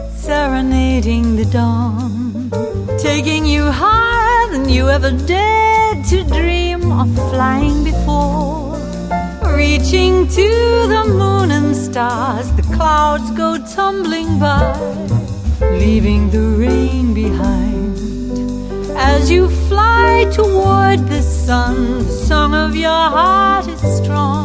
serenading the dawn, taking you higher than you ever dared to dream of flying before. Reaching to the moon and stars, the clouds go tumbling by, leaving the rain behind. As you fly toward the sun, the song of your heart is strong.